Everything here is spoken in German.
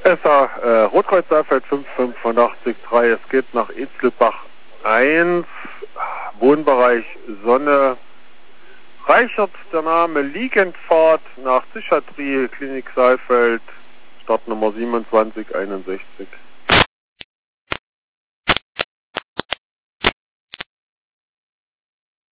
SA Rotkreuz Saalfeld 58583, es geht nach Etzelbach 1, Wohnbereich Sonne. Reichert der Name Liegendpfad nach Psychiatrie, Klinik Saalfeld, Startnummer 2761.